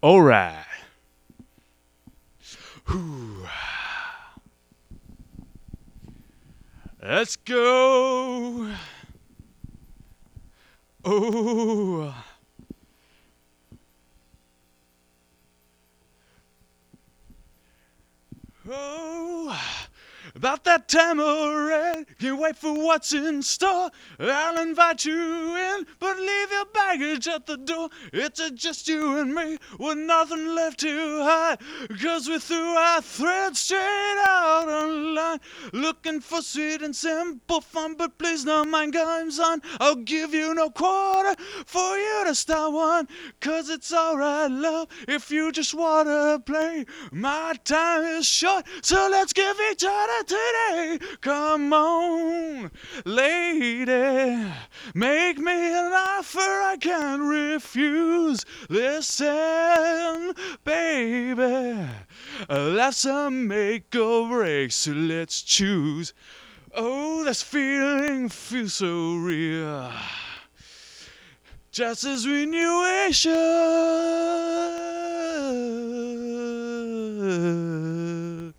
All right. Whew. Let's go. Oh. Oh. About that time already, can't wait for what's in store. I'll invite you in, but leave your baggage at the door. It's just you and me with nothing left to hide. Cause we threw our thread straight out on the line. Looking for sweet and simple fun, but please don't mind games on. I'll give you no quarter for you to start one. Cause it's alright, love, if you just wanna play. My time is short, so let's give each other today. Come on, lady, make me an offer I can't refuse. Listen, baby, life's a make or break, so let's choose. Oh, this feeling feels so real, just as we knew we should.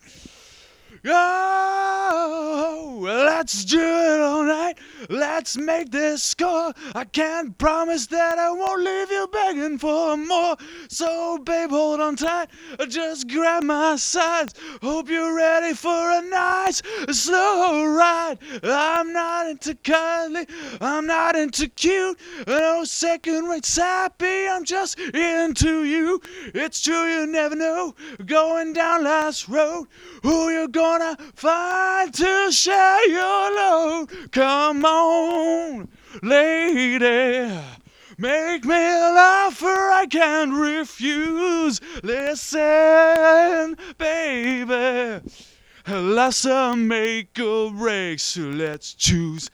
Oh, let's do it all night. Let's make this score. I can't promise that I won't leave you begging for more. So, babe, hold on tight. Just grab my sides. Hope you're ready for a nice slow ride. I'm not into cuddly. I'm not into cute. No second-rate sappy. I'm just into you. It's true, you never know. Going down last road, who you gonna find to share your load? Come on, lady, make me an offer I can't refuse. Listen, baby, life's a make or break, so let's choose.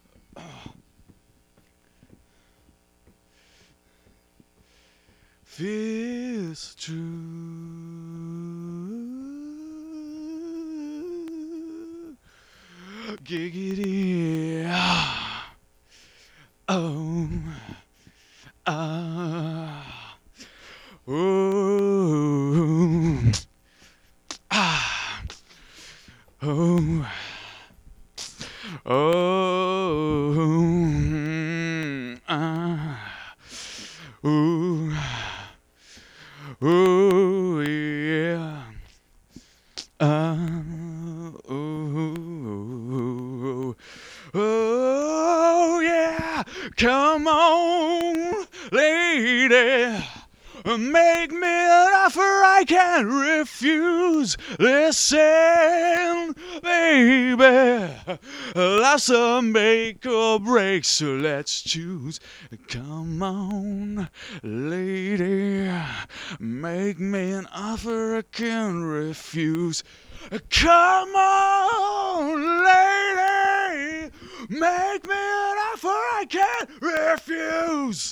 Feels true. Giggity. Oh. Ah. Oh. Ah. Oh. Oh. Ah. Ooh. Ooh, yeah. Ooh. Oh, yeah. Come on, lady. Make me an offer I can't refuse. Listen, baby, life's a make or break, so let's choose. Come on, lady, make me an offer I can't refuse. Come on, lady, make me an offer I can't refuse.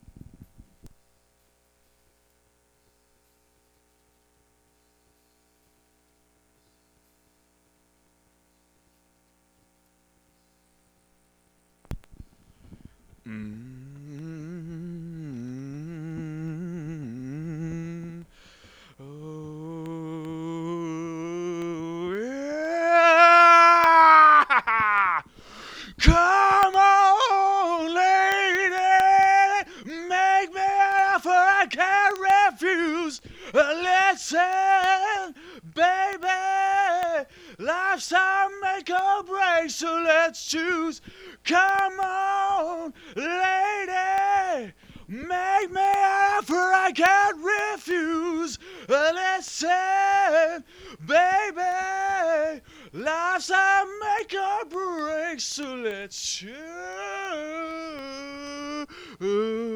Oh, yeah. Come on, lady, make me an offer I can't refuse. Listen, baby, life's a make or break, so let's choose. Come on, lady, make me an offer I can't refuse. Listen, baby, life's a make or break, so let's choose.